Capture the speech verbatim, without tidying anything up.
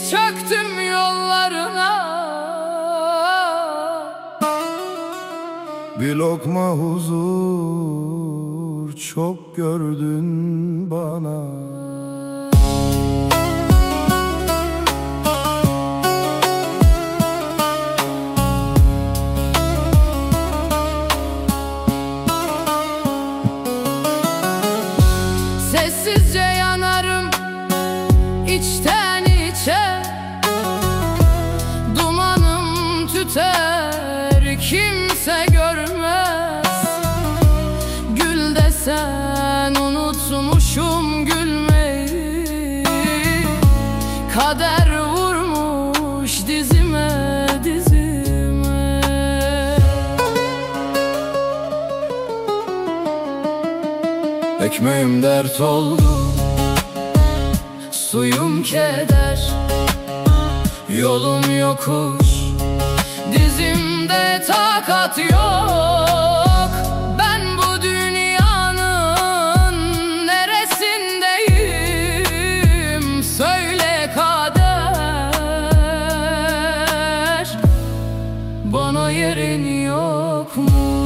çöktüm yollarına. Bir lokma huzur çok gördün bana. Sessizce yanarım içten içe, dumanım tüter kimse görmez. Gül desen unutmuşum gülmeyi, kader vurmuş dizime dizime. Ekmeğim dert oldu, Suyum keder, yolum yokuş, dizimde takat yok. Ben bu dünyanın neresindeyim? Söyle kader, bana yerin yok mu?